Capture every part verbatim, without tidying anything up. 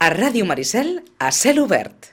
A Ràdio Maricel, a cel obert.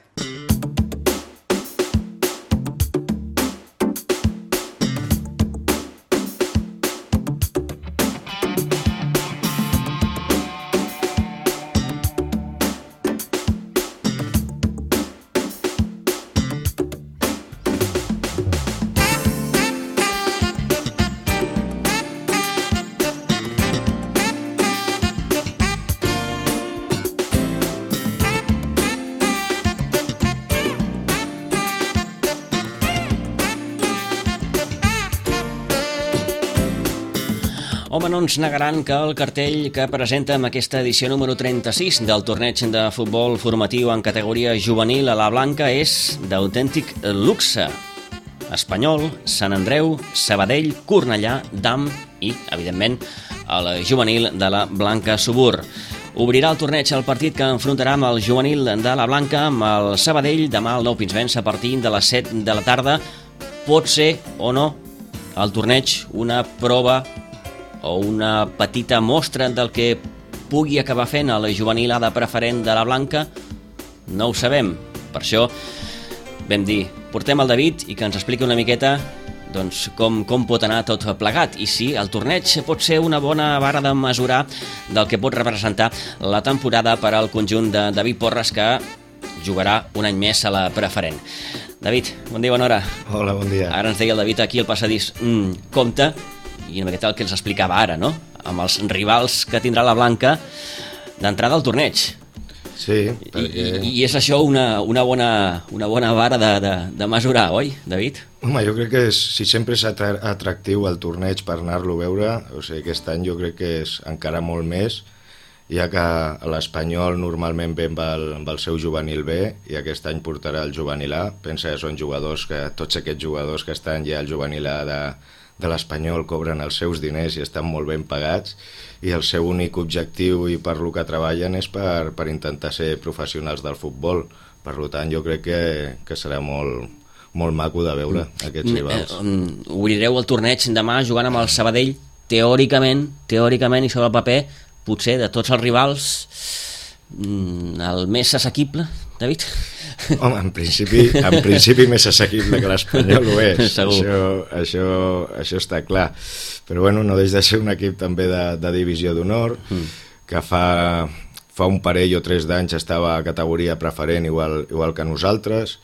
Home, no ens negaran que el cartell que presenta amb aquesta edició número trenta-sis del torneig de futbol formatiu en categoria juvenil a la Blanca és d'autèntic luxe. Espanyol, Sant Andreu, Sabadell, Cornellà, Dam i, evidentment, el juvenil de la Blanca Subur. Obrirà el torneig el partit que enfrontarà amb el juvenil de la Blanca amb el Sabadell demà al Nou Pinsbens a partir de les set de la tarda. Pot ser o no el torneig una prova o una petita mostra del que pugui acabar fent el juvenil A de preferent de la Blanca? No ho sabem. Per això vam dir, portem el David i que ens expliqui una miqueta doncs, com, com pot anar tot plegat i si el torneig pot ser una bona vara de mesurar del que pot representar la temporada per al conjunt de David Porres, que jugarà un any més a la preferent. David, bon dia, bona hora. Hola, bon dia. Ara ens deia el David aquí al passadís, mm, compte, i una miqueta el que ens explicava ara, no? Amb els rivals que tindrà la Blanca d'entrada al torneig. Sí, perquè... I, i és això una, una, bona, una bona vara de, de, de mesurar, oi, David? Home, jo crec que és, si sempre és atractiu el torneig per anar-lo a veure, o sigui, aquest any jo crec que és encara molt més, ja que l'Espanyol normalment ve amb el, amb el seu juvenil B i aquest any portarà el juvenil A. Pensa que són jugadors, que tots aquests jugadors que estan ja al juvenil A de, de l'Espanyol cobren els seus diners i estan molt ben pagats i el seu únic objectiu i per lo que treballen és per, per intentar ser professionals del futbol. Per tant, jo crec que, que serà molt, molt maco de veure aquests rivals. Obrireu el torneig demà jugant amb el Sabadell, teòricament, teòricament i sobre el paper, potser de tots els rivals el més assequible, David? Home, en principi, en principi més assequible que l'Espanyol ho és. Segur. Això, això, això està clar. Però bueno, no deix de ser un equip també de, de divisió d'honor, mm. que fa, fa un parell o tres d'anys estava a categoria preferent igual, igual que nosaltres,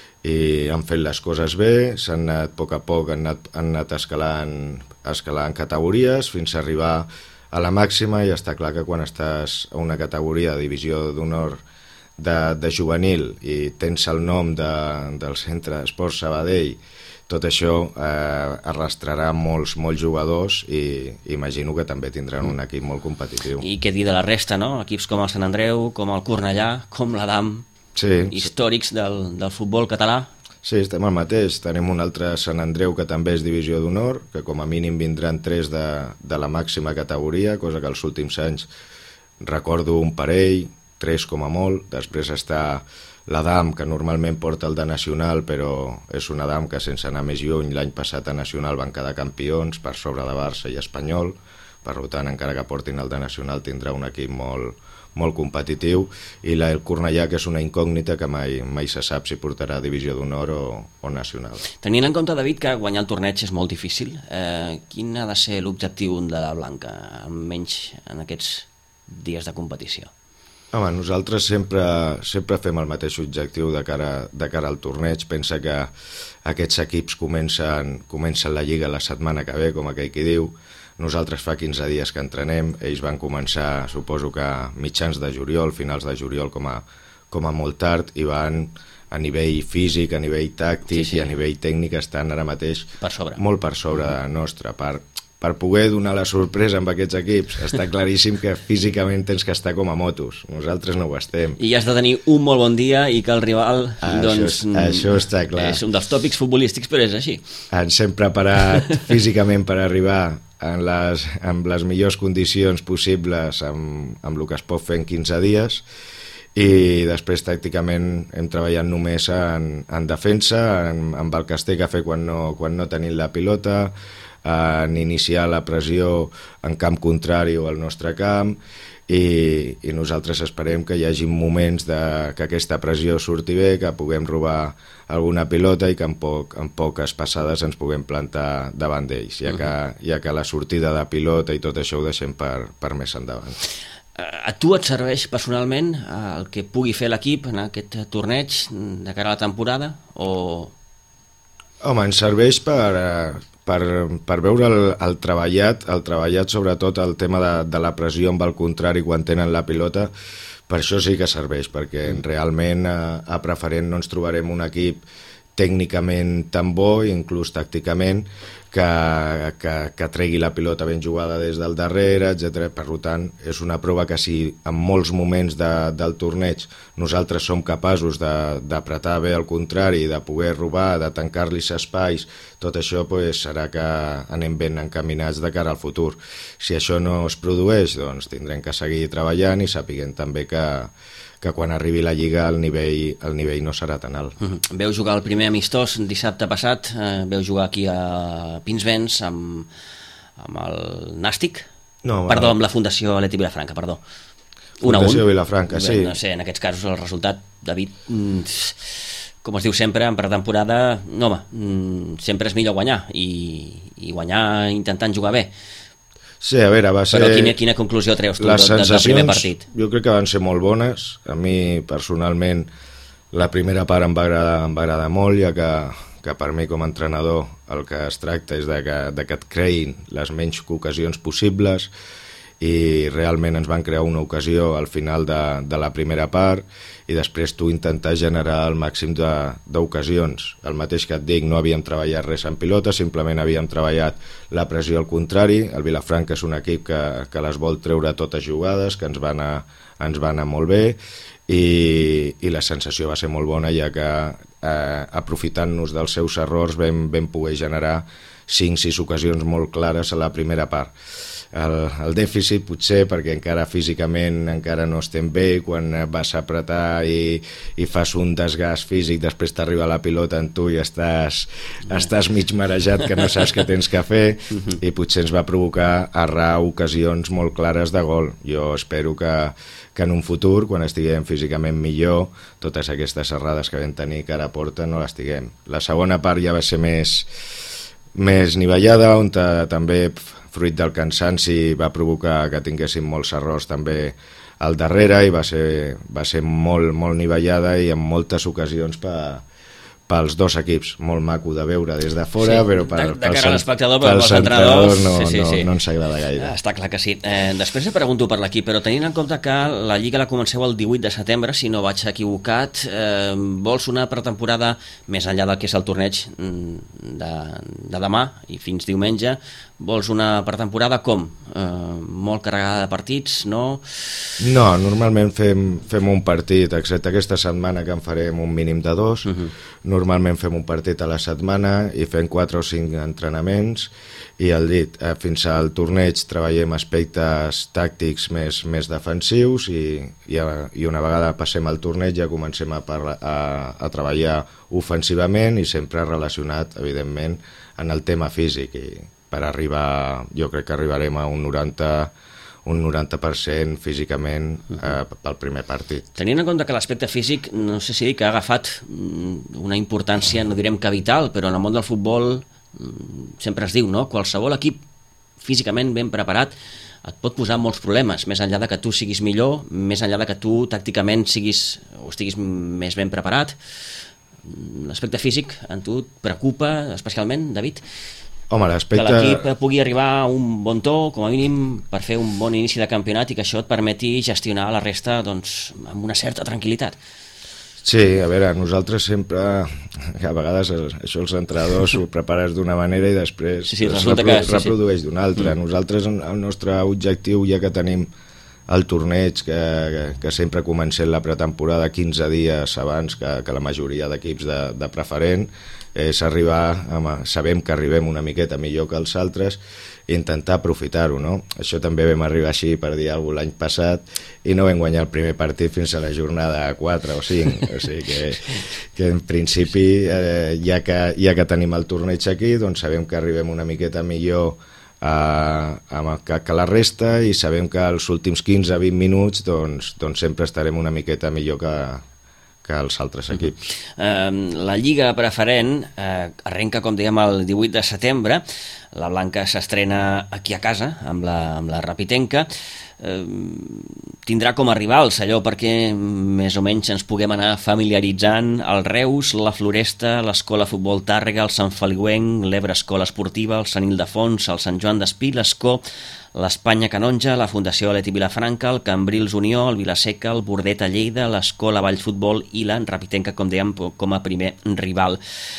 i han fet les coses bé, s'han anat a poc a poc, han anat, han anat escalant, escalant categories fins a arribar a la màxima, i està clar que quan estàs a una categoria de divisió d'honor de, de juvenil i tens el nom de, del Centre d'Esports Sabadell, tot això eh, arrastrarà molts, molts jugadors i imagino que també tindran un equip molt competitiu. I què dir de la resta, no? Equips com el Sant Andreu, com el Cornellà, com l'Adam, sí, històrics del, del futbol català. Sí, estem al mateix. Tenim un altre Sant Andreu que també és divisió d'honor, que com a mínim vindran tres de, de la màxima categoria, cosa que els últims anys recordo un parell, tres com a molt. Després està l'Adam, que normalment porta el de Nacional, però és un Adam que sense anar més lluny, l'any passat a Nacional van quedar campions per sobre de Barça i Espanyol. Per tant, encara que portin el de Nacional, tindrà un equip molt, molt competitiu, i la, el Cornellà, que és una incògnita que mai, mai se sap si portarà divisió d'honor o, o nacional. Tenint en compte, David, que guanyar el torneig és molt difícil, eh, quin ha de ser l'objectiu de la Blanca, almenys en aquests dies de competició? Home, nosaltres sempre, sempre fem el mateix objectiu de cara, de cara al torneig. Pensa que aquests equips comencen, comencen la Lliga la setmana que ve, com aquell qui diu. Nosaltres fa quinze dies que entrenem, ells van començar, suposo que mitjans de juliol, finals de juliol com a, com a molt tard, i van a nivell físic, a nivell tàctic, sí, sí, i a nivell tècnic estan ara mateix per sobre. molt per sobre de nostre. Per, per poder donar la sorpresa amb aquests equips està claríssim que físicament tens que estar com a motos. Nosaltres no ho estem. I has de tenir un molt bon dia i que el rival, això, doncs... Això està clar. És un dels tòpics futbolístics, però és així. Ens hem preparat físicament per arribar en les, amb les millors condicions possibles amb, amb el que es pot fer en quinze dies, i després tàcticament hem treballat només en, en defensa, en, amb el que es té que fer quan no, quan no tenim la pilota, en iniciar la pressió en camp contrari o al nostre camp, i, i nosaltres esperem que hi hagi moments de, que aquesta pressió surti bé, que puguem robar alguna pilota i que en, poc, en poques passades ens puguem plantar davant d'ells, ja que, ja que la sortida de pilota i tot això ho deixem per, per més endavant. A tu et serveix personalment el que pugui fer l'equip en aquest torneig de cara a la temporada? O... Home, ens serveix per, per, per veure el, el treballat, el treballat sobretot el tema de, de la pressió amb el contrari quan tenen la pilota. Per això sí que serveix, perquè realment a, a Preferent no ens trobarem un equip tècnicament tan bo, inclús tàcticament, que, que, que tregui la pilota ben jugada des del darrere, etcètera. Per tant, és una prova que si en molts moments de, del torneig nosaltres som capaços d'apretar bé al contrari, de poder robar, de tancar-li espais, tot això pues, serà que anem ben encaminats de cara al futur. Si això no es produeix, doncs tindrem que seguir treballant i sapiguem també que que quan arribi la Lliga el nivell, el nivell no serà tan alt. Mm-hmm. Veu jugar el primer amistós dissabte passat, eh, veu jugar aquí a Pinsbens amb, amb el Nàstic? No, perdó, amb la Fundació Leti Vilafranca, perdó. Fundació Vilafranca, sí. No sé, en aquests casos el resultat, David, com es diu sempre, en pretemporada, no, home, sempre és millor guanyar i, i guanyar intentant jugar bé. Sí, a veure, va ser... Però quina, quina conclusió treus tu del primer partit? Jo crec que van ser molt bones. A mi, personalment, la primera part em va agradar, em va agradar molt, ja que, que per mi, com a entrenador, el que es tracta és de que, de que et creïn les menys ocasions possibles, i realment ens van crear una ocasió al final de, de la primera part i després tu intentar generar el màxim d'ocasions. El mateix que et dic, no havíem treballat res en pilota, simplement havíem treballat la pressió al contrari. El Vilafranca és un equip que, que les vol treure totes jugades, que ens va anar, ens va anar molt bé i, i la sensació va ser molt bona, ja que eh, aprofitant-nos dels seus errors vam, vam poder generar cinc sis ocasions molt clares a la primera part. El, el dèficit potser perquè encara físicament encara no estem bé, quan vas a apretar i, i fas un desgast físic, després t'arriba la pilota en tu i estàs, estàs mig marejat que no saps què tens que fer, i potser ens va provocar errar ocasions molt clares de gol. Jo espero que, que en un futur, quan estiguem físicament millor, totes aquestes errades que vam tenir cara a porta no les tinguem. La segona part ja va ser més, més nivellada, on també fruit del cansanci va provocar que tinguéssim molts errors també al darrere i va ser, va ser molt, molt nivellada i en moltes ocasions per, pels dos equips. Molt maco de veure des de fora, sí, però per, de, de cara a l'espectador, però pels entrenadors no, sí, sí, no, sí. no ens agrada gaire. Està clar que sí. Eh, després et pregunto per l'equip, però tenint en compte que la Lliga la comenceu el divuit de setembre, si no vaig equivocat, eh, vols una pretemporada més enllà del que és el torneig de, de demà i fins diumenge, vols una pretemporada com? Eh, molt carregada de partits, no? No, normalment fem, fem un partit, excepte aquesta setmana que en farem un mínim de dos, uh-huh. Normalment fem un partit a la setmana i fem quatre o cinc entrenaments i el dit, eh, fins al torneig treballem aspectes tàctics més, més defensius i, i, i una vegada passem al torneig ja comencem a, parla, a, a treballar ofensivament i sempre relacionat, evidentment, en el tema físic i per arribar, jo crec que arribarem a un noranta un noranta per cent físicament eh, pel primer partit. Tenint en compte que l'aspecte físic, no sé si dir que ha agafat una importància, no direm que vital, però en el món del futbol sempre es diu, no? Qualsevol equip físicament ben preparat et pot posar molts problemes, més enllà de que tu siguis millor, més enllà de que tu tàcticament siguis o estiguis més ben preparat. L'aspecte físic en tu et preocupa especialment, David? Home, l'aspecte... Que l'equip pugui arribar a un bon to, com a mínim, per fer un bon inici de campionat i que això et permeti gestionar la resta doncs, amb una certa tranquil·litat. Sí, a veure, nosaltres sempre, a vegades això els entrenadors ho prepares d'una manera i després sí, sí, es reprodu que, sí, reprodueix sí. d'una altra. Mm. Nosaltres, el nostre objectiu, ja que tenim el torneig, que, que, que sempre comencem la pretemporada quinze dies abans que, que la majoria d'equips de, de preferent, és arribar, home, sabem que arribem una miqueta millor que els altres i intentar aprofitar-ho, no? Això també vam arribar així, per dir alguna cosa, l'any passat i no vam guanyar el primer partit fins a la jornada quatre o cinc, o sigui que, que en principi, eh, ja, que, ja que tenim el torneig aquí, doncs sabem que arribem una miqueta millor Uh, amb, que, que la resta, i sabem que els últims quinze a vint minuts doncs, doncs sempre estarem una miqueta millor que, que els altres equips. Uh, la Lliga Preferent uh, arrenca, com dèiem, el divuit de setembre. La Blanca s'estrena aquí a casa amb la, amb la Rapitenca. Uh, tindrà com a rivals allò perquè més o menys ens puguem anar familiaritzant: el Reus, la Floresta, l'Escola Futbol Tàrrega, el Sant Feliuenc, l'Ebre Escola Esportiva, el Sant Ildefons, el Sant Joan d'Espí, l'Escó, l'Espanya Canonja, la Fundació Aleti Vilafranca, el Cambrils Unió, el Vilaseca, el Bordeta Lleida, l'Escola Vall Futbol i la Rapitenca, com dèiem, com a primer rival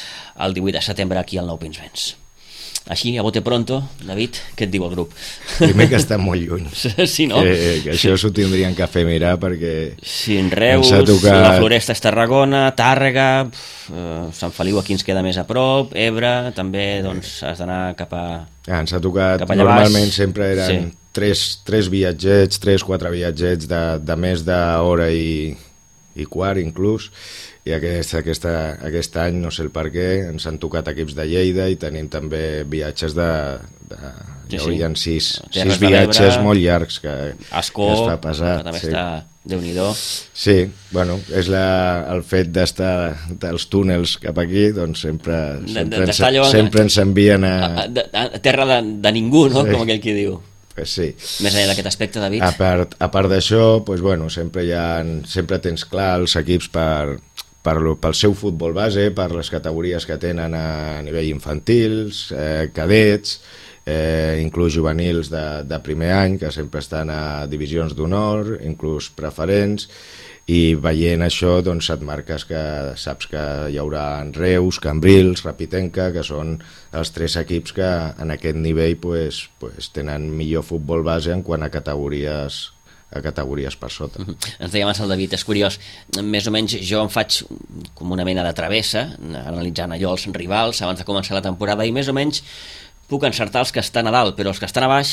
el divuit de setembre aquí al Nou Pinsbens. Així, a bote pronto, David, què et diu el grup? Primer que està molt lluny. Sí, no? Que, que això s'ho tindrien que fer mirar perquè... Sí, en Reus, tocat... la Floresta és Tarragona, Tàrrega, eh, Sant Feliu aquí ens queda més a prop, Ebre, també doncs has d'anar cap a... Ah, ens ha tocat, normalment sempre eren sí. tres, tres viatgets, tres, quatre viatgets de, de més d'hora i, i quart inclús, i aquest, aquesta, aquest any, no sé el per què, ens han tocat equips de Lleida i tenim també viatges de... de sí, ja hi ha sis, sis viatges molt llargs que, Ascó, que es fa pesat. Que també sí. està Déu-n'hi-do. Sí, bueno, és la, el fet d'estar dels túnels cap aquí, doncs sempre, sempre, ens, allò, sempre ens envien a... A, a, a terra de, de ningú, no? Sí. Com aquell qui diu. Pues sí. Més enllà d'aquest aspecte, David? A part, a part d'això, pues bueno, sempre, hi ha, sempre tens clar els equips per... Per, pel seu futbol base, per les categories que tenen a nivell infantils, eh, cadets, eh, inclús juvenils de, de primer any, que sempre estan a divisions d'honor, inclús preferents, i veient això doncs et marques que saps que hi haurà Reus, Cambrils, Rapitenca, que són els tres equips que en aquest nivell pues, pues, tenen millor futbol base en quant a categories a categories per sota. Uh-huh. Ens deia abans el David, és curiós, més o menys jo em faig com una mena de travessa analitzant allò els rivals abans de començar la temporada i més o menys puc encertar els que estan a dalt, però els que estan a baix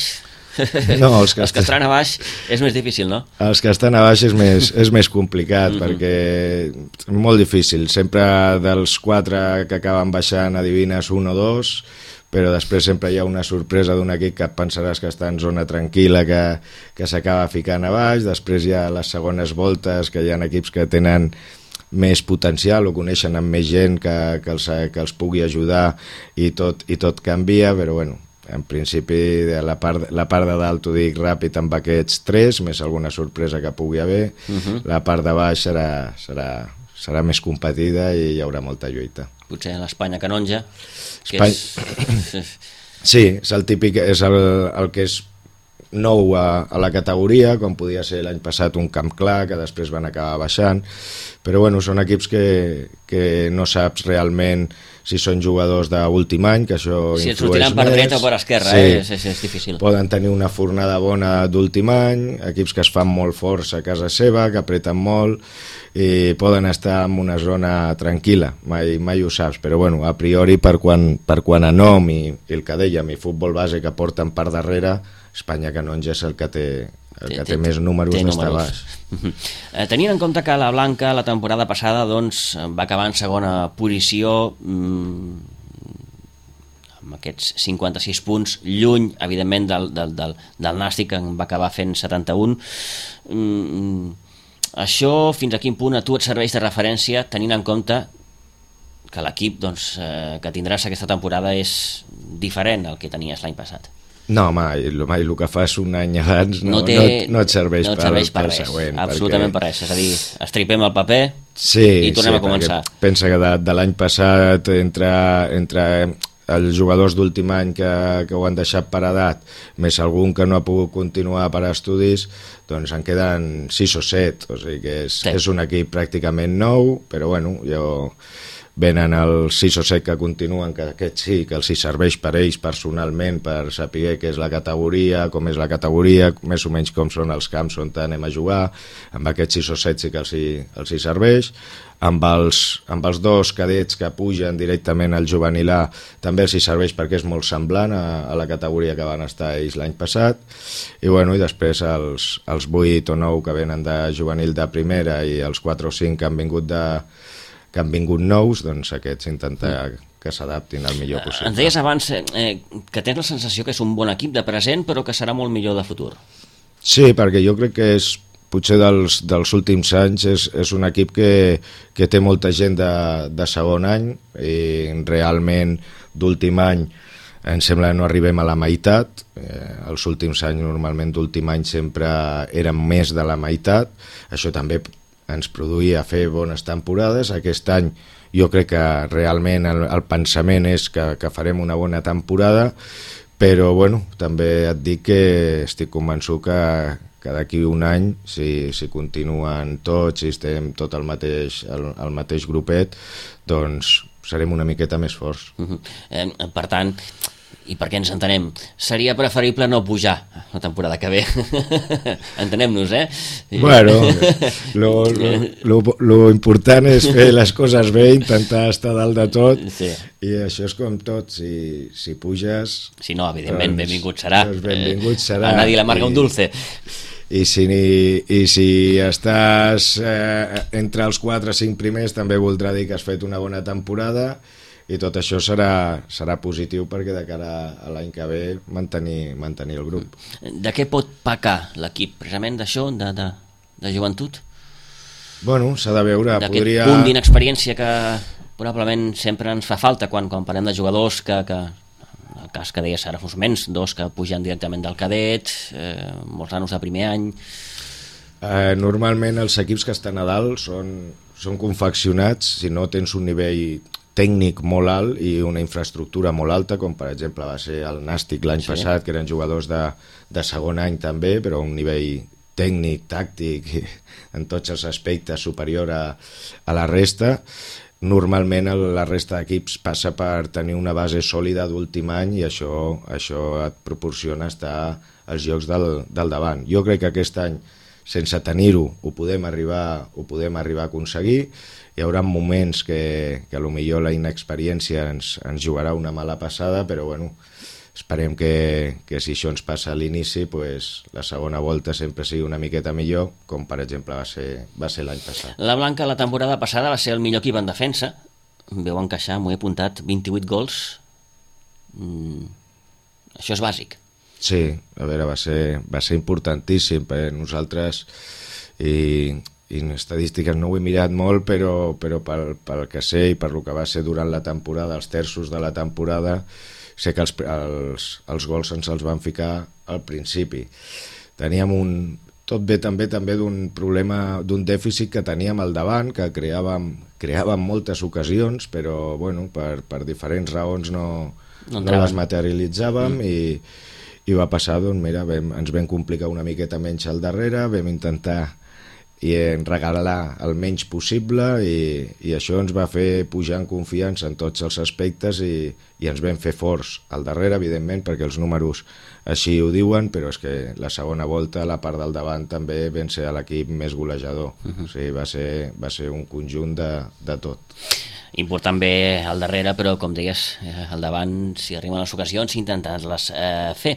no, els que, els que estan a baix és més difícil, no? Els que estan a baix és més, és més complicat uh-huh. perquè és molt difícil, sempre dels quatre que acaben baixant adivines un o dos, però després sempre hi ha una sorpresa d'un equip que et pensaràs que està en zona tranquil·la, que, que s'acaba ficant a baix, després hi ha les segones voltes, que hi ha equips que tenen més potencial o coneixen amb més gent que, que, els, que els pugui ajudar i tot, i tot canvia, però bueno, en principi la part, la part de dalt t'ho dic ràpid amb aquests tres, més alguna sorpresa que pugui haver, uh-huh. la part de baix serà, serà, serà més competida i hi haurà molta lluita. Potser l'Espanya Canonja, que Espany... és... Sí, és el típic, és el, el que és nou a, a la categoria, com podia ser l'any passat un Camp Clar, que després van acabar baixant, però bueno, són equips que, que no saps realment si són jugadors d'últim any, que això si influeix més. Si ens sortiran per dreta o per esquerra, sí. eh? és, és, és difícil. Poden tenir una fornada bona d'últim any, equips que es fan molt forts a casa seva, que apreten molt, i poden estar en una zona tranquil·la, mai, mai ho saps, però bueno, a priori per quan, per quan a nom i, i el que dèiem, i futbol base que porten per darrere, Espanya Canonja és el que té, el que té, té més números d'estar baix. Eh, tenint en compte que la Blanca la temporada passada doncs, va acabar en segona posició mmm, amb aquests cinquanta-sis punts, lluny evidentment del, del, del, del Nàstic, que va acabar fent setanta-un. Mm, això fins a quin punt a tu et serveix de referència, tenint en compte que l'equip doncs, eh, que tindràs aquesta temporada és diferent al que tenies l'any passat? No, mai, mai el que fas un any abans no, no, té, no, no et serveix, no et serveix per, per, per res, següent. Absolutament perquè... per res, és a dir, estripem el paper sí, i tornem sí, a començar. Pensa que de, de l'any passat, entre, entre els jugadors d'últim any que, que ho han deixat per edat, més algun que no ha pogut continuar per estudis, doncs en queden sis o set, o sigui que és, sí. és un equip pràcticament nou, però bueno, jo... venen els sis o set que continuen, que aquest sí, que els hi serveix per ells personalment, per saber què és la categoria, com és la categoria, més o menys com són els camps on anem a jugar, amb aquests sis o set sí que els hi, els hi serveix, amb els, amb els dos cadets que pugen directament al juvenil A també els hi serveix perquè és molt semblant a, a la categoria que van estar ells l'any passat, i, bueno, i després els, els vuit o nou que venen de juvenil de primera i els quatre o cinc que han vingut de que han vingut nous, doncs aquests intentar que s'adaptin al millor possible. Ens deies abans eh, que tens la sensació que és un bon equip de present, però que serà molt millor de futur. Sí, perquè jo crec que és, potser dels, dels últims anys, és, és un equip que, que té molta gent de, de segon any, i realment d'últim any em sembla que no arribem a la meitat. Eh, els últims anys, normalment d'últim any, sempre eren més de la meitat. Això també ens produïa fer bones temporades. Aquest any jo crec que realment el, el pensament és que, que farem una bona temporada, però bueno, també et dic que estic convençut que, que d'aquí un any, si, si continuen tots, si estem tot el mateix, el, el mateix grupet, doncs serem una miqueta més forts. Uh-huh. eh, per tant, i perquè ens entenem, seria preferible no pujar la temporada que ve. Entenem-nos, eh? Bueno, lo, lo, lo, lo important és fer les coses bé, intentar estar dalt de tot, sí. I això és com tot, si, si puges... Si no, evidentment, doncs, benvingut serà. Doncs benvingut serà. A nadie le amarga un dulce. I si, i si estàs eh, entre els quatre o cinc primers, també voldrà dir que has fet una bona temporada, i tot això serà, serà positiu perquè de cara a l'any que ve mantenir, mantenir el grup. De què pot pecar l'equip? Precisament d'això, de, de, de joventut? Bueno, s'ha de veure. D'aquest podria... punt d'inexperiència que probablement sempre ens fa falta quan, quan parlem de jugadors que, que el cas que deia Sara Fosmens, dos que pugen directament del cadet, eh, molts nanos de primer any... Eh, normalment els equips que estan a dalt són, són confeccionats, si no tens un nivell tècnic molt alt i una infraestructura molt alta, com per exemple va ser el Nàstic l'any sí. passat, que eren jugadors de, de segon any també, però a un nivell tècnic, tàctic, en tots els aspectes superior a, a la resta. Normalment el, la resta d'equips passa per tenir una base sòlida d'últim any i això, això et proporciona estar als llocs del, del davant. Jo crec que aquest any, sense tenir-ho, ho podem arribar, ho podem arribar a aconseguir. Hi haurà moments que, que potser la inexperiència ens, ens jugarà una mala passada, però bueno, esperem que, que si això ens passa a l'inici, pues, la segona volta sempre sigui una miqueta millor, com per exemple va ser, va ser l'any passat. La Blanca la temporada passada va ser el millor equip en defensa, veu encaixar, m'ho he apuntat, vint-i-vuit gols. Mm, això és bàsic. Sí, a veure, va ser, va ser importantíssim per nosaltres i... i en estadístiques no ho he mirat molt, però, però pel, pel que sé i per el que va ser durant la temporada, els terços de la temporada, sé que els, els, els gols ens els van ficar al principi. Teníem un... Tot ve també també d'un problema, d'un dèficit que teníem al davant, que creàvem, creàvem moltes ocasions, però bueno, per, per diferents raons no, no, no les materialitzàvem mm. i, i va passar, doncs mira, vam, ens vam complicar una miqueta menys al darrere, vam intentar i en regalar el menys possible i, i això ens va fer pujar en confiança en tots els aspectes i, i ens vam fer forts al darrere, evidentment, perquè els números així ho diuen, però és que la segona volta, la part del davant també vam ser l'equip més golejador. Uh-huh. O sigui, va ser, va ser un conjunt de, de tot. Important bé al darrere, però com deies, al davant, si arriben les ocasions, intentar-les eh, fer.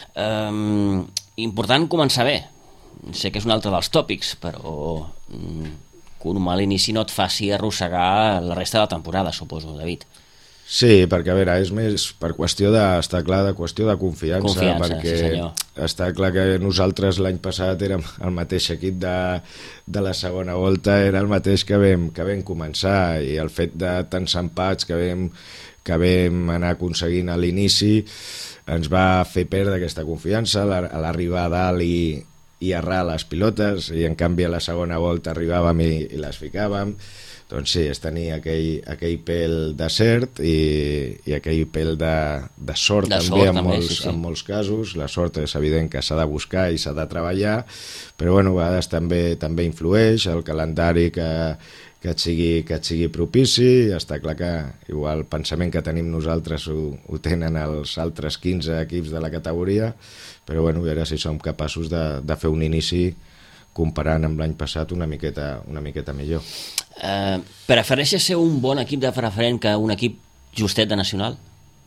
Um, important començar bé. Sé que és un altre dels tòpics, però mm, que un mal inici no et faci arrossegar la resta de la temporada, suposo, David. Sí, perquè a veure, és més per qüestió de, està clar, de qüestió de confiança, confiança perquè sí senyor. Està clar que nosaltres l'any passat érem el mateix equip de, de la segona volta, era el mateix que vam, que vam començar, i el fet de tants empats que vam, que vam anar aconseguint a l'inici ens va fer perdre aquesta confiança a l'arribar a dalt i i errar les pilotes, i en canvi a la segona volta arribàvem i, i les ficàvem. Doncs sí, és tenir aquell, aquell pèl de cert i, i aquell pèl de, de sort de també, sort, en, també molts, sí, sí. en molts casos. La sort és evident que s'ha de buscar i s'ha de treballar, però bueno, a vegades també, també influeix el calendari que, que, et sigui, que et sigui propici. Està clar que igual el pensament que tenim nosaltres ho, ho tenen els altres quinze equips de la categoria, però bueno, a veure si som capaços de, de fer un inici comparant amb l'any passat una miqueta, una miqueta millor. Eh, prefereixes ser un bon equip de preferent que un equip justet de nacional?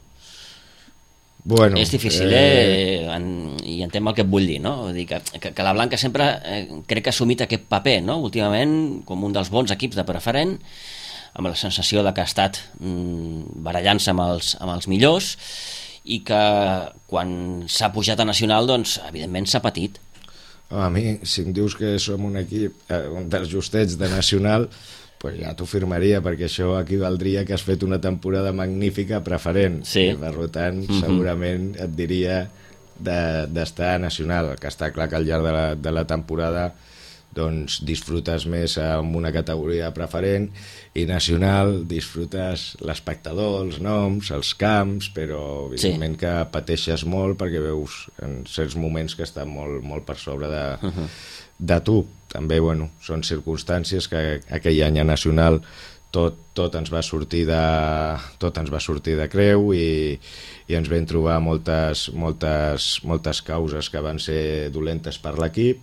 Bueno, és difícil, eh? eh en, i entenc el que et vull dir, no? Vull dir que, que, que la Blanca sempre eh, crec que ha assumit aquest paper, no? Últimament, com un dels bons equips de preferent, amb la sensació de que ha estat mm, barallant-se amb els, amb els millors i que quan s'ha pujat a Nacional, doncs, evidentment s'ha patit. A mi, si em dius que som un equip, eh, un dels justets de Nacional, pues ja t'ho firmaria, perquè això equivaldria que has fet una temporada magnífica preferent. Sí. I per tant, Mm-hmm. segurament et diria d'estar de, Nacional, que està clar que al llarg de la, de la temporada doncs disfrutes més amb una categoria preferent, i Nacional disfrutes l'espectador, els noms, els camps, però evidentment sí. que pateixes molt perquè veus en certs moments que estan molt, molt per sobre de, uh-huh. de tu. També, bueno, són circumstàncies que aquell any a Nacional tot, tot ens va sortir de tot ens va sortir de creu i, i ens vam trobar moltes, moltes, moltes causes que van ser dolentes per l'equip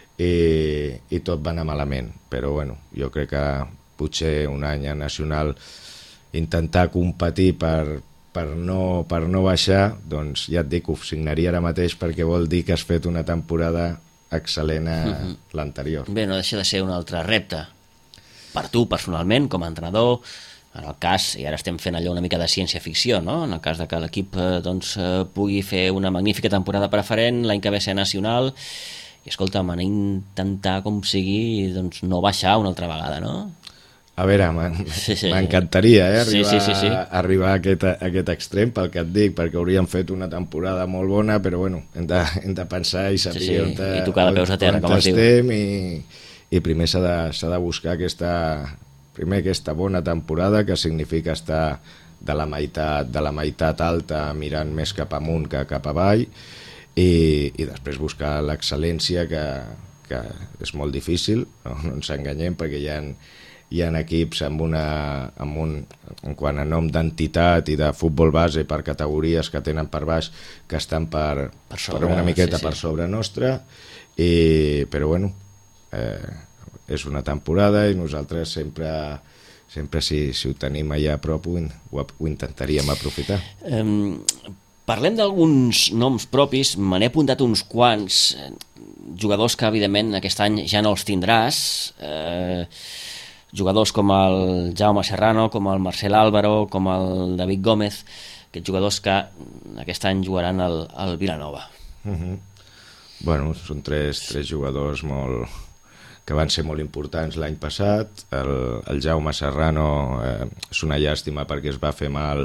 i, i tot va anar malament, però bueno, jo crec que potser un any a Nacional intentar competir per, per, no, per no baixar, doncs ja et dic, ho signaria ara mateix perquè vol dir que has fet una temporada excel·lent a uh-huh. l'anterior. Bé, no deixa de ser un altre repte per tu personalment, com a entrenador, en el cas, i ara estem fent allò una mica de ciència-ficció, no? En el cas de que l'equip eh, doncs, eh, pugui fer una magnífica temporada preferent, l'any que ve ser Nacional, i escolta, m'han intentar com sigui doncs, no baixar una altra vegada, no? A veure, m'encantaria eh, arribar, sí, sí, sí, sí. arribar a aquest, a aquest extrem, pel que et dic, perquè hauríem fet una temporada molt bona, però bueno, hem de, hem de pensar i saber sí, sí. on, te, I tocar de peus a terra, com es diu. estem i, i primer s'ha de, s'ha de buscar aquesta, primer aquesta bona temporada, que significa estar de la meitat, de la meitat alta mirant més cap amunt que cap avall, i, i després buscar l'excel·lència, que, que és molt difícil, no, no ens enganyem, perquè hi ha, hi ha equips amb una, amb un, en quant a nom d'entitat i de futbol base per categories que tenen per baix, que estan per, per, sobre, per una miqueta sí, sí. per sobre nostra, i, però bueno, eh, és una temporada i nosaltres sempre, sempre si, si ho tenim allà a prop ho, ho, ho intentaríem aprofitar. Um... Parlem d'alguns noms propis, me n'he apuntat uns quants, jugadors que evidentment aquest any ja no els tindràs, eh, jugadors com el Jaume Serrano, com el Marcel Álvaro, com el David Gómez, aquests jugadors que aquest any jugaran al, al Vilanova. Uh-huh. Bueno, són tres, tres jugadors molt, que van ser molt importants l'any passat. El, el Jaume Serrano eh, és una llàstima perquè es va fer mal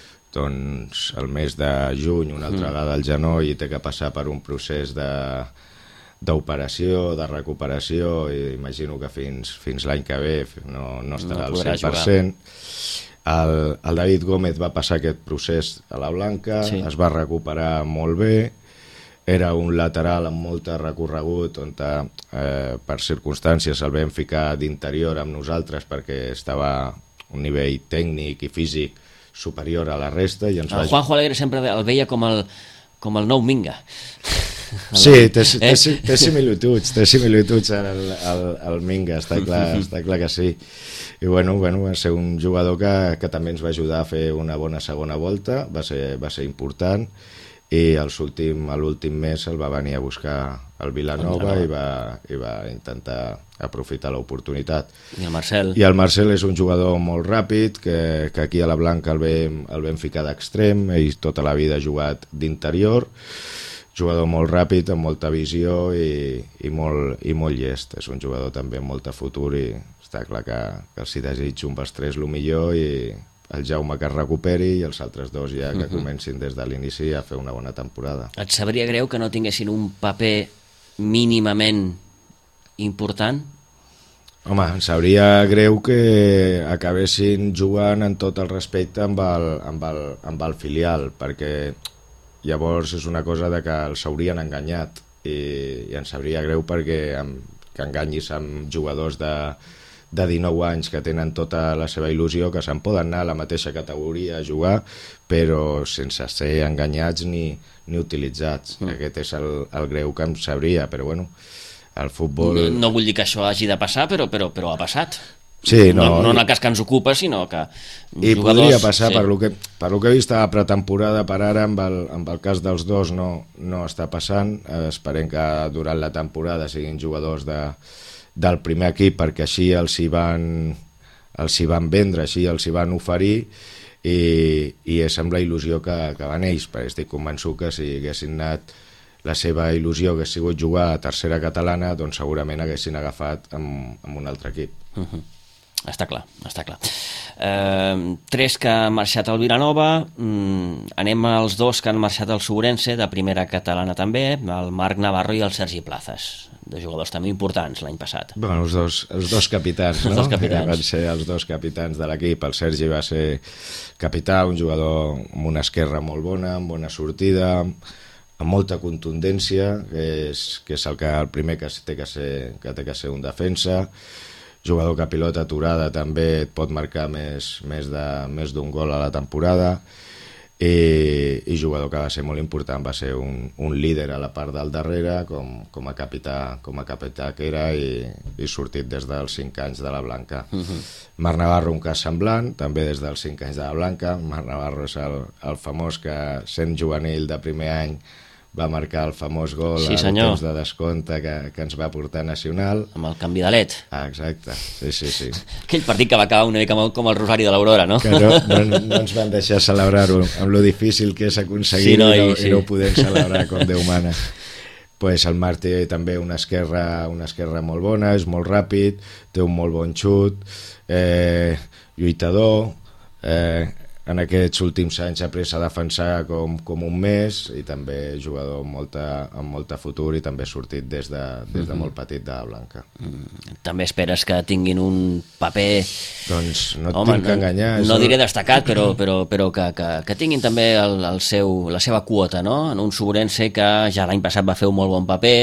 doncs el mes de juny, una altra vegada al genoll, i té que passar per un procés de d'operació, de recuperació, i imagino que fins, fins l'any que ve no, no estarà al no cent per cent. El, el David Gómez va passar aquest procés a la Blanca, sí. es va recuperar molt bé, era un lateral amb molt recorregut on eh, per circumstàncies el vam ficar d'interior amb nosaltres perquè estava a un nivell tècnic i físic superior a la resta. I ens el va... Juanjo Alegre sempre el veia com el, com el nou Minga. Sí, té, té, eh? té similituds, té similituds al, al, al Minga, està clar, està clar que sí. I bueno, bueno, va ser un jugador que, que també ens va ajudar a fer una bona segona volta, va ser, va ser important, i l'últim mes el va venir a buscar al Vilanova i va, i va intentar aprofitar l'oportunitat. I el Marcel? I el Marcel és un jugador molt ràpid, que, que aquí a la Blanca el vam, el vam ficar d'extrem, ell tota la vida ha jugat d'interior, jugador molt ràpid, amb molta visió i, i, molt, i molt llest. És un jugador també amb molt futur i està clar que, que els hi desitjo un dels tres el millor, i el Jaume que es recuperi i els altres dos ja que uh-huh. comencin des de l'inici a fer una bona temporada. Et sabria greu que no tinguessin un paper mínimament important? Home, em sabria greu que acabessin jugant en tot el respecte amb el, amb el, amb el filial, perquè llavors és una cosa de que els haurien enganyat, i, i em sabria greu perquè em, que enganyis amb jugadors de de dinou anys que tenen tota la seva il·lusió, que se'n poden anar a la mateixa categoria a jugar, però sense ser enganyats ni, ni utilitzats. Mm. Aquest és el, el greu que em sabria, però bueno, el futbol... No, no vull dir que això hagi de passar, però, però, però ha passat. Sí, no, no, no en el cas que ens ocupa, sinó que i jugadors... podria passar, sí. per lo que, per lo que he vist a la pretemporada, per ara, amb el, amb el cas dels dos no, no està passant. Eh, esperem que durant la temporada siguin jugadors de... del primer equip, perquè així els hi van els hi van vendre, així els hi van oferir, i, i és amb la il·lusió que, que van ells, perquè estic convençut que si haguessin anat, la seva il·lusió hagués sigut jugar a tercera catalana, doncs segurament haguessin agafat amb, amb un altre equip. Uh-huh. Està clar, està clar. Eh, tres que han marxat al Vilanova, mm, anem als dos que han marxat al Sobrense, de primera catalana també, el Marc Navarro i el Sergi Plazas, de jugadors també importants l'any passat. Bueno, els dos, els dos capitans, no? Els dos capitans. Van ser els dos capitans de l'equip. El Sergi va ser capità, un jugador amb una esquerra molt bona, amb bona sortida, amb molta contundència, que és, que és el, que, el primer que té que ser, que té que ser un defensa. Jugador que a pilota aturada també et pot marcar més, més de, més d'un gol a la temporada, i, i jugador que va ser molt important, va ser un, un líder a la part del darrere, com, com, a capità, com a capità que era, i, i sortit des dels cinc anys de la Blanca. Uh-huh. Marc Navarro, un cas semblant, també des dels cinc anys de la Blanca. Marc Navarro és el, el famós que, sent juvenil de primer any, va marcar el famós gol sí, al temps de descompte que, que ens va portar Nacional. Amb el canvi de L E D. Ah, exacte, sí, sí, sí. Aquell partit que va acabar una mica com el Rosari de l'Aurora, no? Que no, no, no ens van deixar celebrar-ho amb lo difícil que és aconseguir, sí, no, i, no, sí. i no ho podem celebrar com Déu mana. Pues el Marc té també una esquerra, una esquerra molt bona, és molt ràpid, té un molt bon xut, eh, lluitador, eh, en aquests últims anys s'ha pres a defensar com, com un mes, i també jugador amb molta, amb molta futur, i també ha sortit des de, des de molt petit de la Blanca. Mm. També esperes que tinguin un paper... Doncs no et Home, tinc que enganyar. No, no diré destacat, però, però, però que, que, que tinguin també el, el seu, la seva quota, no? En un Sobrense que ja l'any passat va fer un molt bon paper,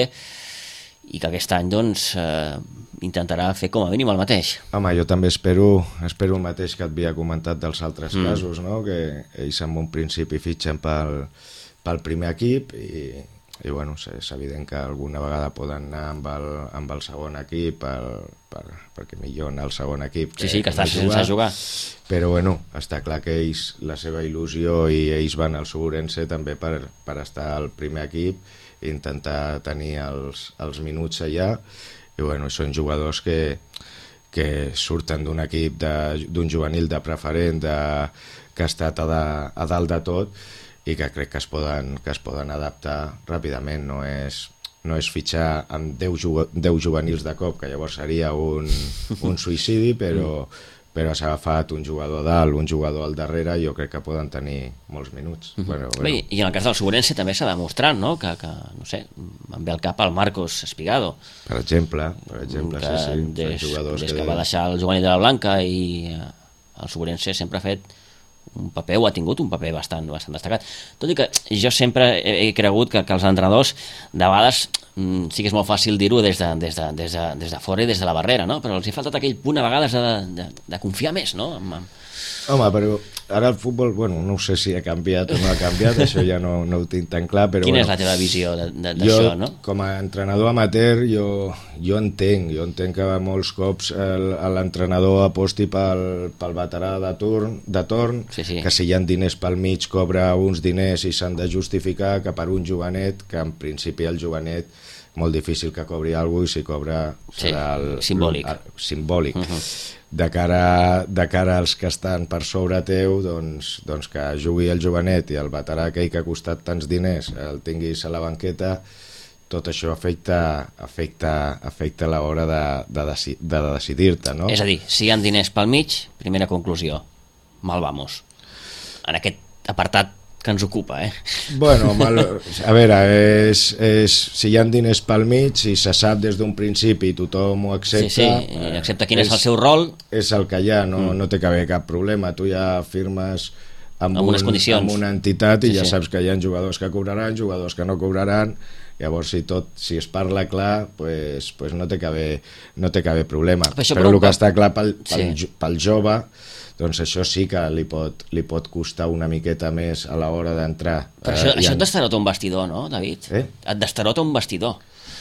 i que aquest any, doncs... Eh, intentarà fer com a mínim el mateix. Home, jo també espero, espero el mateix que et havia comentat dels altres mm. casos, no? Que ells en un principi fitxen pel, pel primer equip, i, i bueno, és evident que alguna vegada poden anar amb el, amb el segon equip, per, per, perquè millor anar al segon equip que, sí, sí, que està sense jugar. jugar. Però bueno, està clar que ells, la seva il·lusió, i ells van al Sobrense també per, per estar al primer equip i intentar tenir els, els minuts allà. I bueno, són jugadors que, que surten d'un equip, d'un juvenil de preferent, de, que ha estat a, de, a dalt de tot, i que crec que es poden, que es poden adaptar ràpidament. No és, no és fitxar amb deu juvenils de cop, que llavors seria un, un suïcidi, però, però s'ha agafat un jugador dalt, un jugador al darrere, i jo crec que poden tenir molts minuts. Uh-huh. bueno, bueno. Bé, i en el cas del Sobrense també s'ha demostrat, no? que, que, no sé, em ve al cap el Marcos Espigado. Per exemple, per exemple, que sí, sí. Des, jugadors des que, que va deixar el juvenil de la Blanca, i el Sobrense sempre ha fet un paper, o ha tingut un paper bastant, bastant destacat. Tot i que jo sempre he, he cregut que, que els entrenadors, de vegades, mm, sí que és molt fàcil dir-ho des de, des, de, des, de, des de fora i des de la barrera, no? Però els hi ha faltat aquell punt a vegades de, de, de confiar més, no? Amb, amb... Home, però ara el futbol, bueno, no sé si ha canviat o no ha canviat, això ja no, no ho tinc tan clar, però... Quina bueno, és la teva visió d'això, no? Com a entrenador amateur, jo, jo entenc, jo entenc que molts cops l'entrenador aposti pel, pel veterà de torn, de torn sí, sí. que si hi ha diners pel mig cobra uns diners i s'han de justificar, que per un jovenet, que en principi el jovenet molt difícil que cobri alguna cosa, i si cobra serà sí, el, simbòlic. El, simbòlic. Uh-huh. De cara, de cara als que estan per sobre teu, doncs, doncs que jugui el jovenet i el veterà aquell que ha costat tants diners el tinguis a la banqueta, tot això afecta, afecta, afecta a l'hora de, de, deci, de decidir-te, no? És a dir, si hi ha diners pel mig, primera conclusió, mal vamos. En aquest apartat que ens ocupa, eh? Bueno, mal, a veure, és, és, si hi ha diners pel mig, si se sap des d'un principi i tothom ho accepta... Sí, sí, accepta quin és, és el seu rol... És el que hi ha, no, mm. no té que haver cap problema. Tu ja firmes amb, amb, un, amb una entitat i sí, ja sí. saps que hi ha jugadors que cobraran, jugadors que no cobraran, llavors si tot, si es parla clar, pues, pues no té que haver, no té que haver problema. Però, això, però, però el que però... està clar pel, pel, sí. pel jove, doncs això sí que li pot, li pot costar una miqueta més a l'hora d'entrar. Però això, eh, això en... et destarota un vestidor, no, David? Eh? Et destarota un vestidor.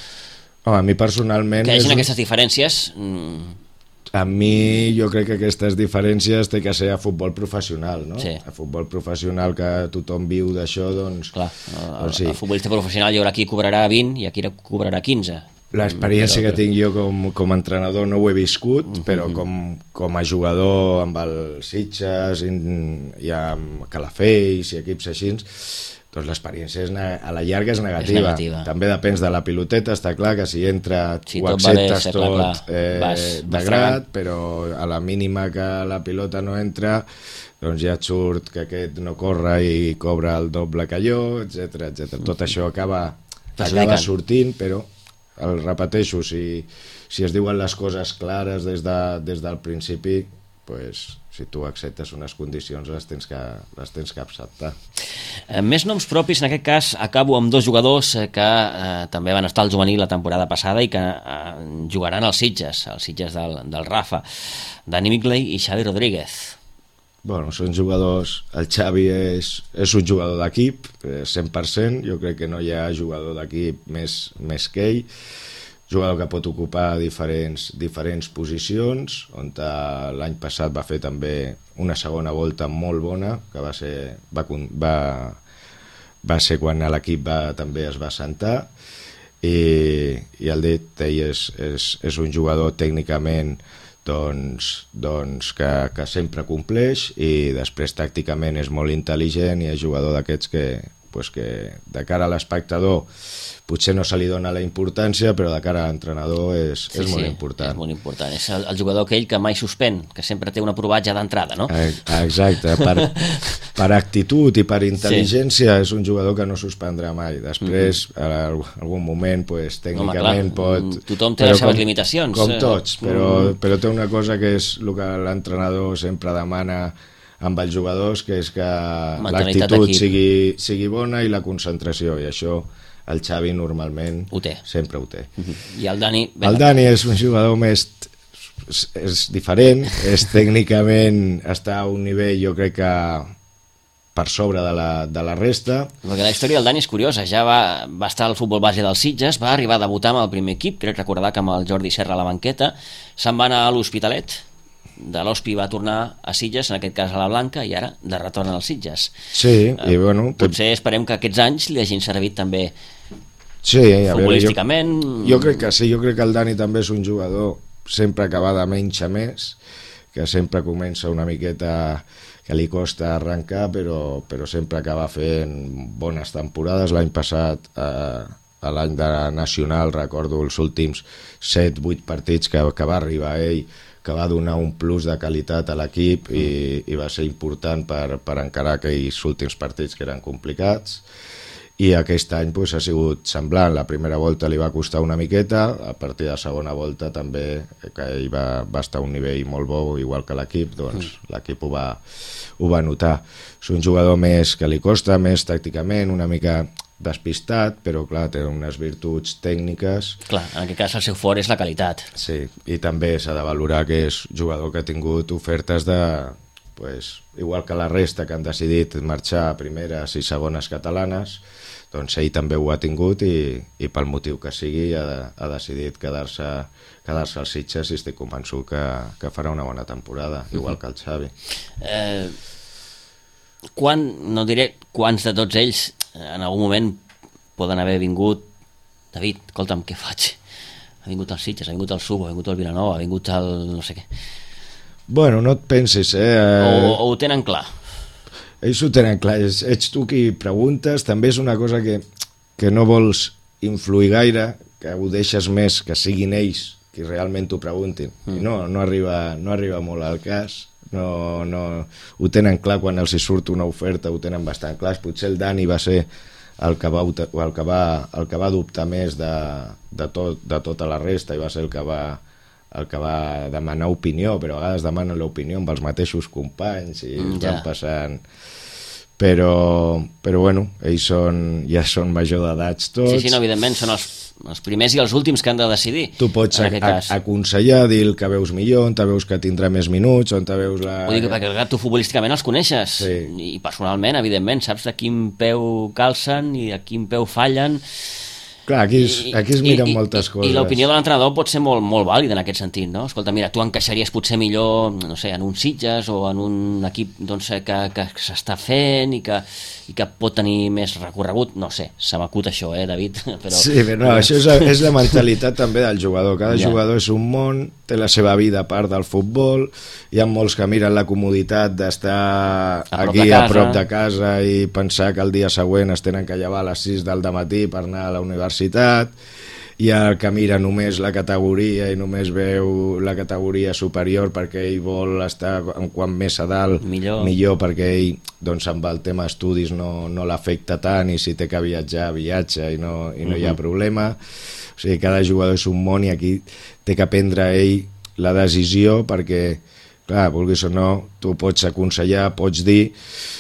Home, a mi personalment... Que hi hagi és... aquestes diferències... Mm... A mi jo crec que aquestes diferències té que ser a futbol professional, no? Sí. A futbol professional que tothom viu d'això, doncs... Clar, el, doncs sí. el futbolista professional hi haurà qui cobrarà vint i aquí cobrarà quinze. L'experiència que tinc jo com, com a entrenador no ho he viscut, uh -huh. però com, com a jugador amb el Sitges in, i amb Calafells i equips així, doncs l'experiència és, a la llarga és negativa. és negativa. També depèn de la piloteta, està clar que si entra si ho tot acceptes bé, tot clar, clar. Eh, Vas, de grat, però a la mínima que la pilota no entra, doncs ja et surt que aquest no corre i cobra el doble que jo, etcètera, etcètera. Tot això acaba, acaba sortint, però el repeteixo, si, si es diuen les coses clares des, de, des del principi, pues, si tu acceptes unes condicions les tens que, les tens que acceptar. Eh, més noms propis, en aquest cas acabo amb dos jugadors que eh, també van estar al juvenil la temporada passada i que eh, jugaran als Sitges, als Sitges del, del Rafa, Dani Migley i Xavi Rodríguez. Bueno, són jugadors, el Xavi és, és un jugador d'equip, cent per cent, jo crec que no hi ha jugador d'equip més, més que ell, jugador que pot ocupar diferents, diferents posicions, on l'any passat va fer també una segona volta molt bona, que va ser, va, va, va ser quan l'equip va, també es va assentar, i, i el dit, ell és, és, és un jugador tècnicament doncs, doncs que, que sempre compleix, i després tàcticament és molt intel·ligent i és jugador d'aquests que, pues que de cara a l'espectador potser no se li dona la importància, però de cara a l'entrenador és, sí, és molt sí, important. És molt important. És el, el jugador aquell que mai suspèn, que sempre té un aprovatge d'entrada, no? Exacte. Per, per actitud i per intel·ligència sí. És un jugador que no suspendrà mai. Després, mm-hmm. en algun moment, pues, tècnicament no, home, pot... Tothom té les seves com, limitacions. Com tots, però, mm. però té una cosa que és el que l'entrenador sempre demana amb els jugadors, que és que l'actitud sigui, sigui bona i la concentració, i això el Xavi normalment ho té. Sempre ho té. Uh-huh. I el Dani... El Dani és un jugador més... És, és diferent, és tècnicament està a un nivell, jo crec que per sobre de la, de la resta. Perquè la història del Dani és curiosa, ja va, va estar al futbol base dels Sitges, va arribar a debutar amb el primer equip, crec recordar que amb el Jordi Serra a la banqueta, se'n va anar a l'Hospitalet, de l'Hospi va tornar a Sitges, en aquest cas a la Blanca, i ara de retorn als Sitges. Sí, i bueno... Potser esperem que aquests anys li hagin servit també sí, a futbolísticament. Veure, jo, jo crec que sí, jo crec que el Dani també és un jugador sempre que va de menys a més, que sempre comença una miqueta que li costa arrencar, però, però sempre acaba fent bones temporades. L'any passat, eh, a l'any de Nacional, recordo els últims set vuit partits que, que va arribar ell, que va donar un plus de qualitat a l'equip i, i va ser important per, per encarar aquells últims partits que eren complicats. I aquest any pues, ha sigut semblant. La primera volta li va costar una miqueta, a partir de la segona volta també, que ell va, va estar a un nivell molt bo, igual que l'equip, doncs mm. l'equip ho, va, ho va notar. És un jugador més que li costa, més tàcticament, una mica despistat, però clar, té unes virtuts tècniques. Clar, en aquest cas el seu fort és la qualitat. Sí, i també s'ha de valorar que és jugador que ha tingut ofertes de... Pues, igual que la resta que han decidit marxar a primeres i segones catalanes, doncs ell també ho ha tingut i, i pel motiu que sigui ha, ha decidit quedar-se quedar-se als Sitges, i estic convençut que, que farà una bona temporada, igual uh-huh. que el Xavi. Eh, quan, no diré quants de tots ells en algun moment poden haver vingut, David, escolta'm, què faig? Ha vingut als Sitges, ha vingut al Subo, ha vingut al Vilanova, ha vingut al no sé què. Bueno, no et pensis, eh? O, o ho tenen clar? Ells ho tenen clar, ets, ets tu qui preguntes, també és una cosa que, que no vols influir gaire, que ho deixes més que siguin ells qui realment t'ho preguntin. Mm. I no, no, arriba, no arriba molt al cas, no, no, ho tenen clar quan els hi surt una oferta, ho tenen bastant clar. Potser el Dani va ser el que va, el que va, el que va dubtar més de, de, tot, de tota la resta, i va ser el que va el que va demanar opinió, però a vegades demanen l'opinió amb els mateixos companys i mm, ja. Van passant... Però, però bueno, ells són, ja són major d'edats tots. Sí, sí, no, evidentment, són els, els primers i els últims que han de decidir. Tu pots a, a, aconsellar, dir el que veus millor, on te veus que tindrà més minuts, on te veus la... Vull dir que perquè tu futbolísticament els coneixes, sí. I personalment, evidentment, saps de quin peu calcen i de quin peu fallen. Clar, aquí es, aquí es miren I, moltes i, coses. I l'opinió de l'entrenador pot ser molt, molt vàlida en aquest sentit, no? Escolta, mira, tu encaixaries potser millor, no sé, en un Sitges o en un equip doncs, que, que s'està fent i que, i que pot tenir més recorregut, no sé, se m'acut això, eh, David? Però... Sí, però no, això és, és la mentalitat també del jugador. Cada ja. jugador és un món, té la seva vida a part del futbol, hi ha molts que miren la comoditat d'estar a aquí a prop de casa i pensar que el dia següent es tenen que llevar a les sis del dematí per anar a la universitat, hi ha el que mira només la categoria i només veu la categoria superior perquè ell vol estar quan més a dalt millor, millor perquè ell doncs, amb el tema estudis no, no l'afecta tant i si té que viatjar, viatja i no, i no uh-huh. hi ha problema. O sigui, cada jugador és un món i aquí té que prendre ell la decisió perquè, clar, vulguis o no, tu pots aconsellar, pots dir,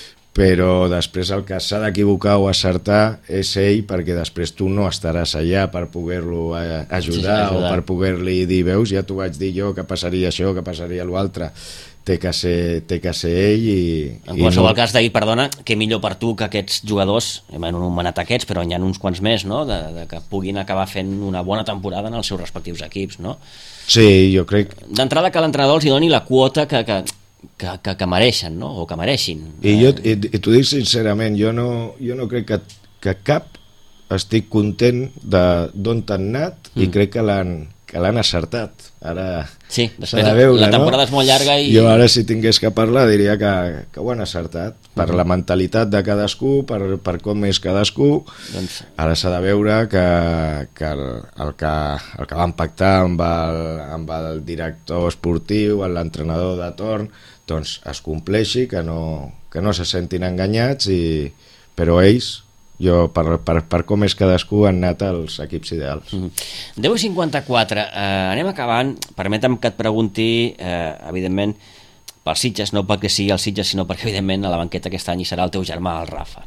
però després el que s'ha d'equivocar o acertar és ell, perquè després tu no estaràs allà per poder-lo ajudar, sí, ajudar o per poder-li dir, veus, ja t'ho vaig dir jo, que passaria això, que passaria l'altre. Té que ser, té que ser ell i... En qualsevol no... cas, David, perdona, que millor per tu que aquests jugadors, hem anomenat aquests, però hi ha uns quants més, no?, de, de que puguin acabar fent una bona temporada en els seus respectius equips, no? Sí, jo crec... D'entrada que l'entrenador els hi doni la quota que... que Que, que, que mereixen, no? O que mereixin. I, jo, i, i t'ho dic sincerament, jo no, jo no crec que, que cap estic content d'on t'han anat mm. i crec que l'han que l'han acertat. Ara sí, després de veure, la temporada no? és molt llarga i... Jo ara si tingués que parlar diria que, que ho han acertat per mm. la mentalitat de cadascú, per, per com és cadascú. Doncs... Ara s'ha de veure que, que, el, el que el que van pactar amb el, amb el director esportiu, amb l'entrenador de torn, doncs es compleixi, que no, que no se sentin enganyats, i, però ells, jo, per, per, per com és cadascú, han anat als equips ideals. Mm. deu i cinquanta-quatre, eh, anem acabant. Permetem que et pregunti, eh, evidentment, pel Sitges, no perquè sigui el Sitges, sinó perquè, evidentment, a la banqueta aquest any hi serà el teu germà, el Rafa.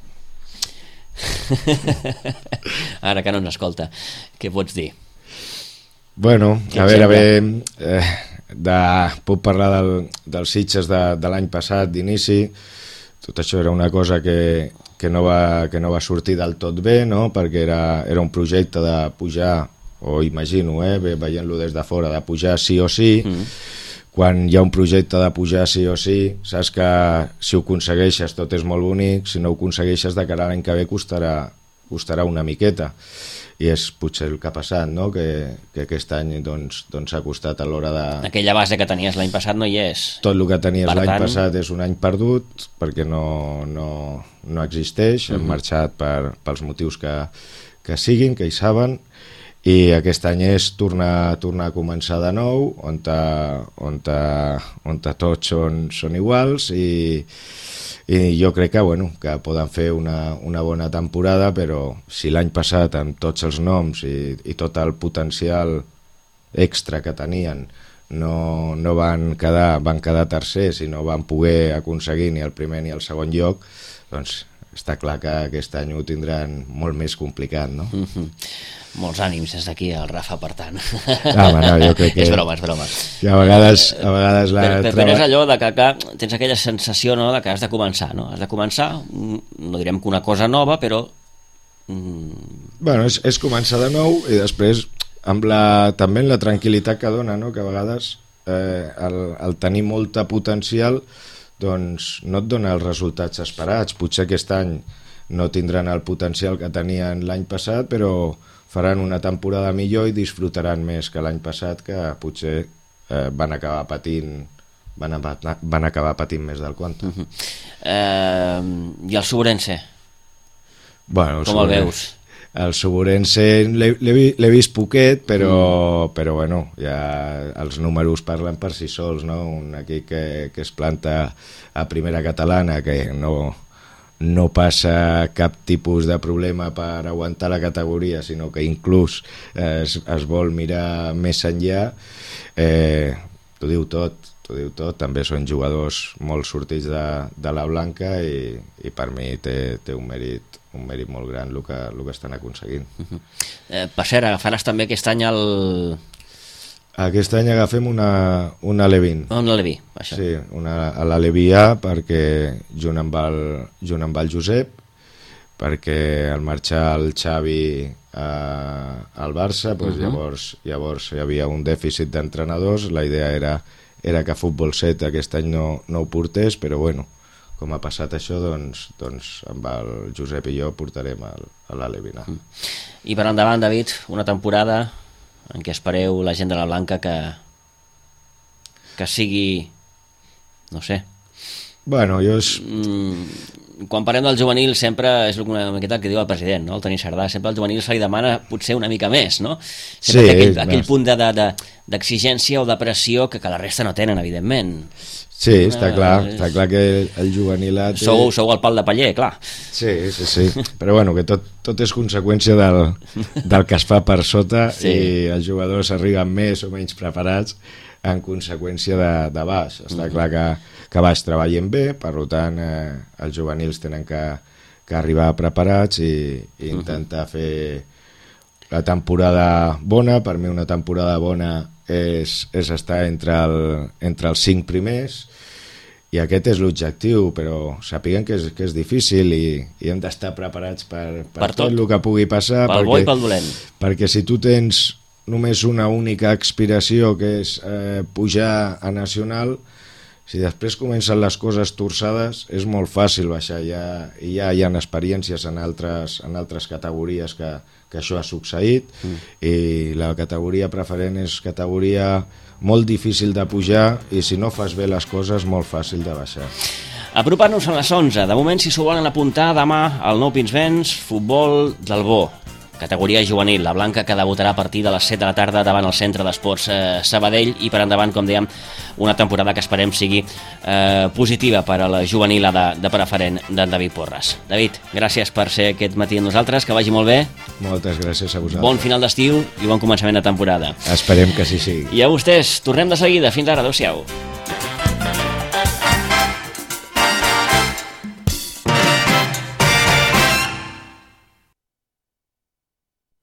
Ara que no ens escolta, què pots dir? Bueno, a veure, a veure... Eh, de, puc parlar del, dels Sitges de, de l'any passat, d'inici. Tot això era una cosa que, que, no va, que no va sortir del tot bé, no? Perquè era, era un projecte de pujar, o imagino, eh, veient-lo des de fora, de pujar sí o sí. Mm. Quan hi ha un projecte de pujar sí o sí, saps que si ho aconsegueixes tot és molt bonic, si no ho aconsegueixes de cara a l'any que ve costarà, costarà una miqueta. I és potser el que ha passat, no? que, que aquest any doncs, doncs ha costat a l'hora de... Aquella base que tenies l'any passat no hi és. Tot el que tenies l'any tant... passat és un any perdut, perquè no, no, no existeix, hem uh-huh. marxat per, pels motius que, que siguin, que hi saben, i aquest any és tornar, tornar a començar de nou, on, ta, on, ta, on ta tots són, són iguals, i... i jo crec que, bueno, que poden fer una, una bona temporada, però si l'any passat amb tots els noms i, i tot el potencial extra que tenien no, no van quedar, van quedar tercers i no van poder aconseguir ni el primer ni el segon lloc, doncs està clar que aquest any ho tindran molt més complicat, no? Mm-hmm. Molts ànims des d'aquí al Rafa, per tant. Ah, no, jo crec que... és broma, és broma. I a vegades, a vegades la... Però, però, però és allò de que, que tens aquella sensació, no?, de que has de començar, no? Has de començar, no direm que una cosa nova, però... Mm... Bueno, és, és començar de nou i després amb la, també amb la tranquil·litat que dona, no?, que a vegades eh, el, el tenir molta potencial doncs no et dona els resultats esperats. Potser aquest any no tindran el potencial que tenien l'any passat, però faran una temporada millor i disfrutaran més que l'any passat, que potser eh, van acabar patint van, van acabar patint més del compte. Uh-huh. eh, I el Suburense? Bueno, el com el veus? El Suburense l'he vist poquet, però, mm. però bueno, ja els números parlen per si sols, no? Un equip que, que es planta a primera catalana, que no, no passa cap tipus de problema per aguantar la categoria, sinó que inclús eh, es, es vol mirar més enllà, eh, t'ho diu tot, t'ho diu tot. També són jugadors molt sortits de, de la Blanca i, i per mi té, té un mèrit un mèrit molt gran el que, el que estan aconseguint. Uh-huh. eh, Per cert, agafaràs també aquest any el... Aquest any agafem una, una Levin. Una Levi, això. Sí, una, a la Levi A, perquè junt amb, el, junt amb el Josep, perquè al marxar el Xavi a, al Barça, doncs uh-huh. llavors, llavors hi havia un dèficit d'entrenadors, la idea era, era que Futbol set aquest any no, no ho portés, però bueno, com ha passat això, doncs, doncs amb el Josep i jo portarem el, a l'Alevina. Uh-huh. I per endavant, David, una temporada en què espereu la gent de la Blanca que, que sigui, no sé... Bueno, jo... És... Mm, quan parlem del juvenil sempre és una miqueta el que diu el president, no? El Toni Sardà, sempre al juvenil se li demana potser una mica més, no? Sempre sí, aquell, aquell punt de, de, de, d'exigència o de pressió que, que la resta no tenen, evidentment. Sí, està uh, clar, és... està clar que el juvenil... Té... Sou, sou el pal de paller, clar. Sí, sí, sí, però bueno, que tot, tot és conseqüència del, del que es fa per sota sí. I els jugadors arriben més o menys preparats en conseqüència de, de baix. Està mm-hmm. clar que, que baix treballen bé, per tant eh, els juvenils tenen que, que arribar preparats i, i intentar mm-hmm. fer la temporada bona. Per mi una temporada bona és, és estar entre, el, entre els cinc primers i aquest és l'objectiu, però sàpiguen que és, que és difícil i, i hem d'estar preparats per, per, per tot, tot el que pugui passar, pel bo i pel dolent, perquè si tu tens només una única aspiració, que és eh, pujar a nacional, si després comencen les coses torçades és molt fàcil baixar. Ja, i ja hi ha experiències en altres, en altres categories que, que això ha succeït mm. i la categoria preferent és categoria molt difícil de pujar i si no fas bé les coses molt fàcil de baixar. Apropant-nos a les onze, de moment si s'ho volen apuntar demà al Nou Pinsbens, futbol del Bo, categoria juvenil, la Blanca que debutarà a partir de les set de la tarda davant el Centre d'Esports eh, Sabadell i per endavant, com dèiem, una temporada que esperem sigui eh, positiva per a la juvenil de, de preferent d'en David Porras. David, gràcies per ser aquest matí amb nosaltres, que vagi molt bé. Moltes gràcies a vosaltres. Bon final d'estiu i bon començament de temporada. Esperem que sí sigui. I a vostès, tornem de seguida. Fins ara, adeu-siau.